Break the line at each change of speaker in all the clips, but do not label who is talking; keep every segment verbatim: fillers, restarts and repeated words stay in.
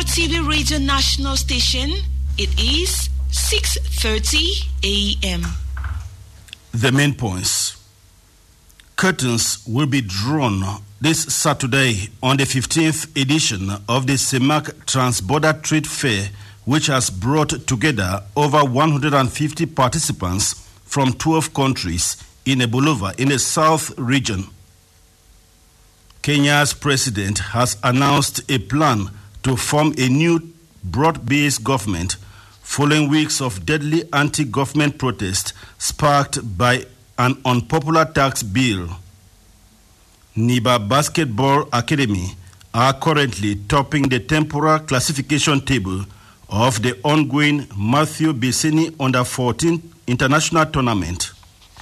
Cloud T V Radio National Station. It is six thirty a.m.
The main points. Curtains will be drawn this Saturday on the fifteenth edition of the CEMAC Transborder Trade Fair, which has brought together over one hundred fifty participants from twelve countries in Ebulova in the South region. Kenya's president has announced a plan to form a new broad-based government following weeks of deadly anti-government protest sparked by an unpopular tax bill. Niba Basketball Academy are currently topping the temporal classification table of the ongoing Matthew Bissini Under fourteen International Tournament.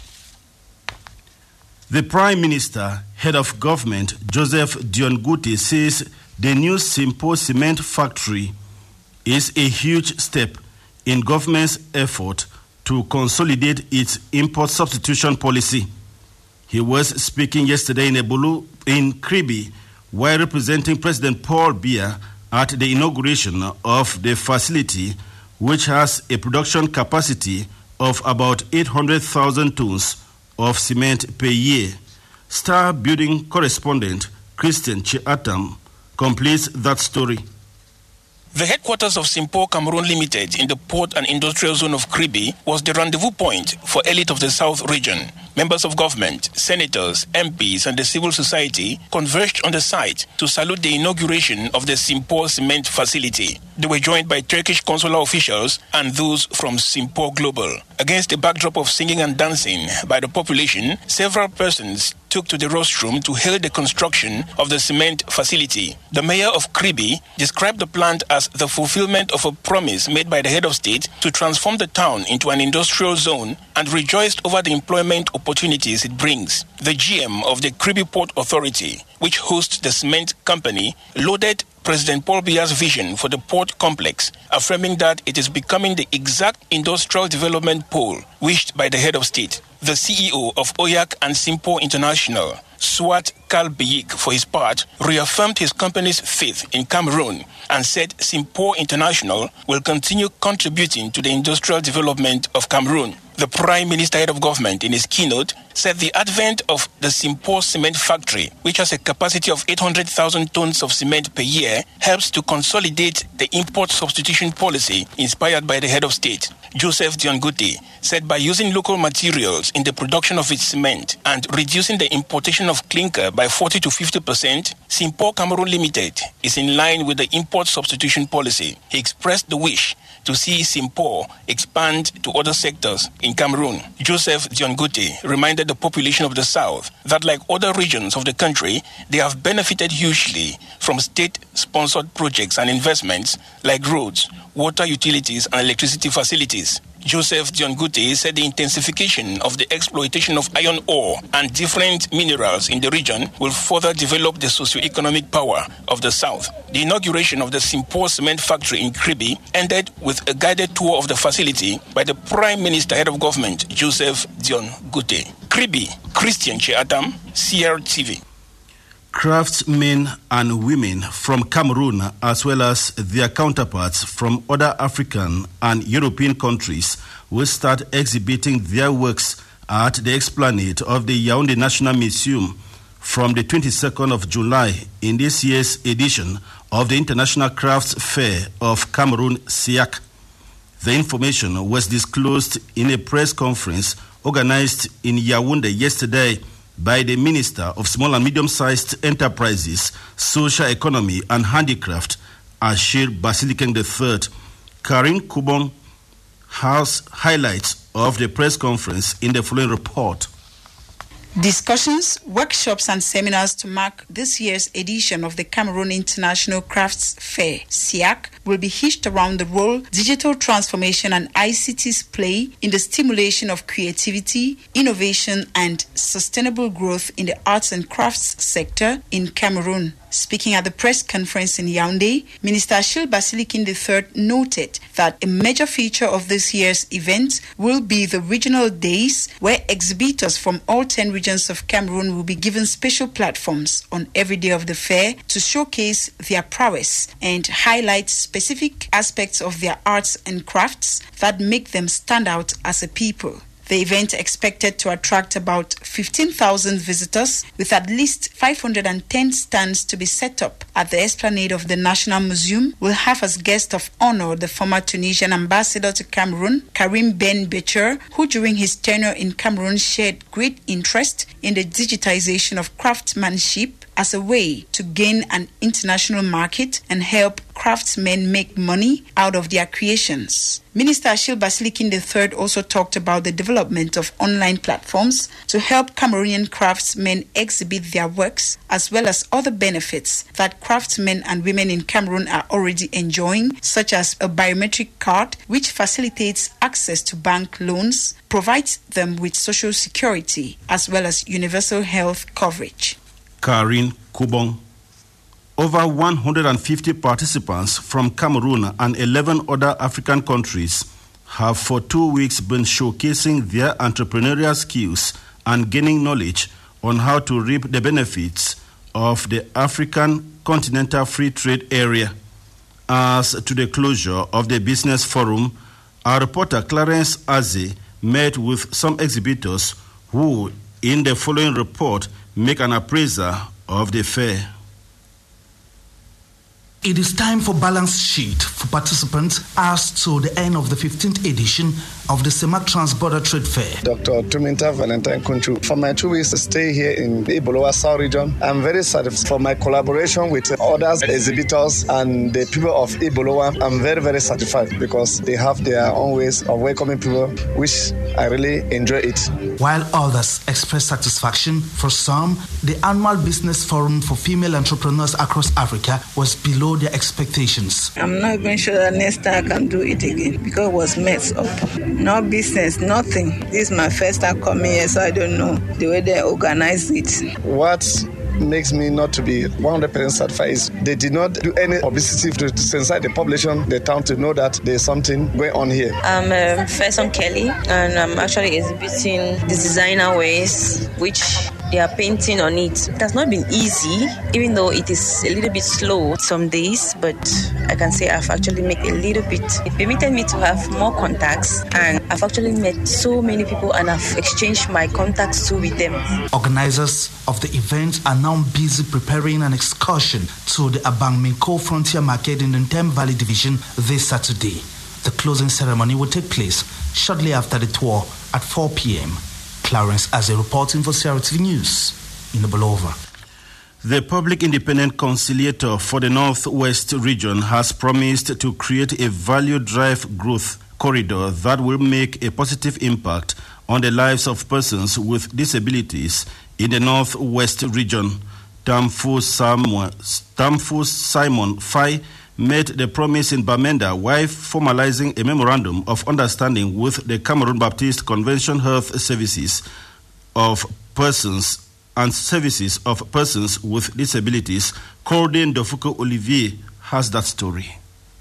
The Prime Minister, Head of Government, Joseph Dion-Ngute, says the new Simpo Cement Factory is a huge step in government's effort to consolidate its import substitution policy. He was speaking yesterday in Ebulu, in Kribi, while representing President Paul Biya at the inauguration of the facility, which has a production capacity of about eight hundred thousand tons of cement per year. Star Building correspondent Christian Chiatam completes that story.
The headquarters of Simpo Cameroon Limited in the port and industrial zone of Kribi was the rendezvous point for elite of the South region. Members of government, senators, M Ps, and the civil society converged on the site to salute the inauguration of the Simpo cement facility. They were joined by Turkish consular officials and those from Simpo Global. Against a backdrop of singing and dancing by the population, several persons took to the rostrum to hail the construction of the cement facility. The mayor of Kribi described the plant as the fulfillment of a promise made by the head of state to transform the town into an industrial zone and rejoiced over the employment opportunities it brings. The G M of the Kribi Port Authority, which hosts the cement company, lauded President Paul Biya's vision for the port complex, affirming that it is becoming the exact industrial development pole wished by the head of state. The C E O of Oyak and Simpo International, Swat Kalbiyik, for his part, reaffirmed his company's faith in Cameroon and said Simpo International will continue contributing to the industrial development of Cameroon. The Prime Minister, Head of Government, in his keynote, said the advent of the Simpo Cement Factory, which has a capacity of eight hundred thousand tons of cement per year, helps to consolidate the import substitution policy inspired by the head of state. Joseph Dion-Ngute said by using local materials in the production of its cement and reducing the importation of clinker by forty to fifty percent, Simpo Cameroon Limited is in line with the import substitution policy. He expressed the wish to see Simpo expand to other sectors in Cameroon. Joseph Dion-Ngute reminded the population of the South that, like other regions of the country, they have benefited hugely from state-sponsored projects and investments like roads, water utilities, and electricity facilities. Joseph Dion-Ngute said the intensification of the exploitation of iron ore and different minerals in the region will further develop the socio-economic power of the South. The inauguration of the Simpo Cement Factory in Kribi ended with a guided tour of the facility by the Prime Minister, Head of Government, Joseph Dion-Ngute. Kribi, Christian Chiatam, C R T V.
Craftsmen and women from Cameroon, as well as their counterparts from other African and European countries, will start exhibiting their works at the esplanade of the Yaoundé National Museum from the twenty-second of July in this year's edition of the International Crafts Fair of Cameroon, C I A C. The information was disclosed in a press conference organized in Yaoundé yesterday by the Minister of Small and Medium-Sized Enterprises, Social Economy and Handicraft, Ashir Basilikeng the third. Karin Kubon has highlights of the press conference in the following report.
Discussions, workshops and seminars to mark this year's edition of the Cameroon International Crafts Fair, C I A C, will be hitched around the role digital transformation and I C Ts play in the stimulation of creativity, innovation and sustainable growth in the arts and crafts sector in Cameroon. Speaking at the press conference in Yaoundé, Minister Achille Basilikin the third noted that a major feature of this year's event will be the regional days, where exhibitors from all ten regions of Cameroon will be given special platforms on every day of the fair to showcase their prowess and highlight specific aspects of their arts and crafts that make them stand out as a people. The event, expected to attract about fifteen thousand visitors, with at least five hundred ten stands to be set up at the esplanade of the National Museum, will have as guest of honor the former Tunisian ambassador to Cameroon, Karim Ben Becher, who during his tenure in Cameroon shared great interest in the digitization of craftsmanship as a way to gain an international market and help craftsmen make money out of their creations. Minister Achille Basilikin the third also talked about the development of online platforms to help Cameroonian craftsmen exhibit their works, as well as other benefits that craftsmen and women in Cameroon are already enjoying, such as a biometric card which facilitates access to bank loans, provides them with social security, as well as universal health coverage.
Karin Kubong. Over one hundred fifty participants from Cameroon and eleven other African countries have for two weeks been showcasing their entrepreneurial skills and gaining knowledge on how to reap the benefits of the African Continental Free Trade Area. As to the closure of the business forum, our reporter Clarence Aze met with some exhibitors who, in the following report, make an appraisal of the fair.
It is time for balance sheet for participants as to the end of the fifteenth edition of the CEMAC Transborder Trade Fair.
Doctor Tuminta Valentine Kunchu. For my two weeks stay here in the Ibolowa South region, I'm very satisfied for my collaboration with other exhibitors and the people of Ibolowa. I'm very, very satisfied because they have their own ways of welcoming people, which I really enjoy it.
While others express satisfaction, for some, the annual business forum for female entrepreneurs across Africa was below their expectations.
I'm not even sure that next time I can do it again because it was messed up. No business, nothing. This is my first time coming here, so I don't know the way they organize it.
What makes me not to be one hundred percent satisfied is they did not do any publicity to sensitize the population, the town, to know that there's something going on here.
I'm um, Faison Kelly, and I'm actually exhibiting the designer ways, which they are painting on it. It has not been easy, even though it is a little bit slow some days, but I can say I've actually made a little bit. It permitted me to have more contacts, and I've actually met so many people, and I've exchanged my contacts too with them.
Organizers of the event are now busy preparing an excursion to the Abangminko Frontier Market in the Ntem Valley Division this Saturday. The closing ceremony will take place shortly after the tour at four p.m. Clarence Aze reporting for C R T V News in Bolova.
The Public Independent Conciliator for the Northwest region has promised to create a value-drive growth corridor that will make a positive impact on the lives of persons with disabilities in the Northwest region. Tamfu Simon, Tamfu Simon Fai made the promise in Bamenda while formalizing a memorandum of understanding with the Cameroon Baptist Convention Health Services of Persons and Services of Persons with Disabilities. Cordin Dofuko Olivier has that story.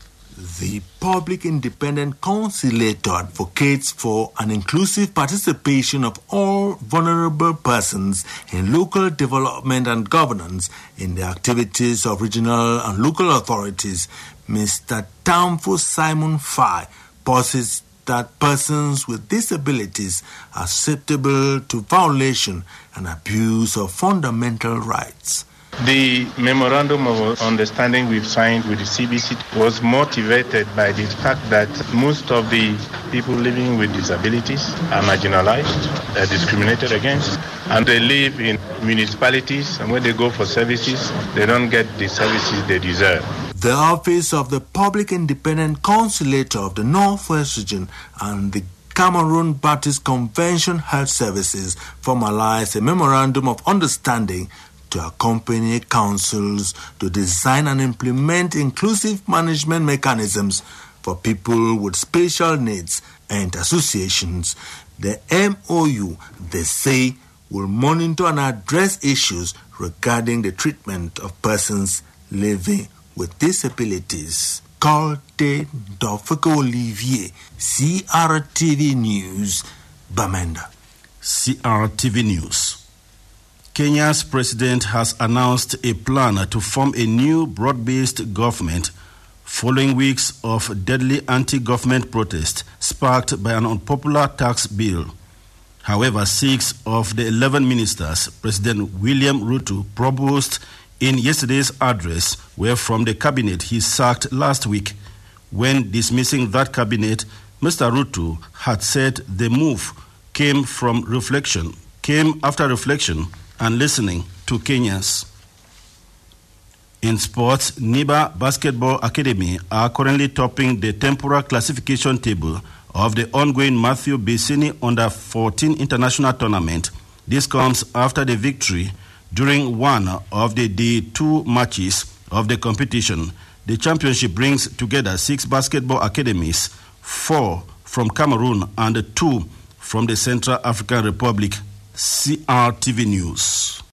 The Public Independent Conciliator advocates for an inclusive participation of all vulnerable persons in local development and governance in the activities of regional and local authorities. Mister Tamfu Simon Fai posits that persons with disabilities are susceptible to violation and abuse of fundamental rights.
The memorandum of understanding we've signed with the C B C was motivated by the fact that most of the people living with disabilities are marginalized, they're discriminated against, and they live in municipalities, and when they go for services, they don't get the services they deserve.
The Office of the Public Independent Conciliator of the Northwest Region and the Cameroon Baptist Convention Health Services formalized a memorandum of understanding to accompany councils to design and implement inclusive management mechanisms for people with special needs and associations. The M O U, they say, will monitor and address issues regarding the treatment of persons living with disabilities. Colte Dofiko Olivier, C R T V News, Bamenda.
C R T V News. Kenya's president has announced a plan to form a new broad-based government following weeks of deadly anti-government protest sparked by an unpopular tax bill. However, six of the eleven ministers President William Ruto proposed in yesterday's address were from the cabinet he sacked last week. When dismissing that cabinet, Mister Ruto had said the move came from reflection, came after reflection and listening to Kenyans. In sports, Niba Basketball Academy are currently topping the temporal classification table of the ongoing Matthew Besini Under fourteen International Tournament. This comes after the victory during one of the day two matches of the competition. The championship brings together six basketball academies, four from Cameroon and two from the Central African Republic. C R T V News.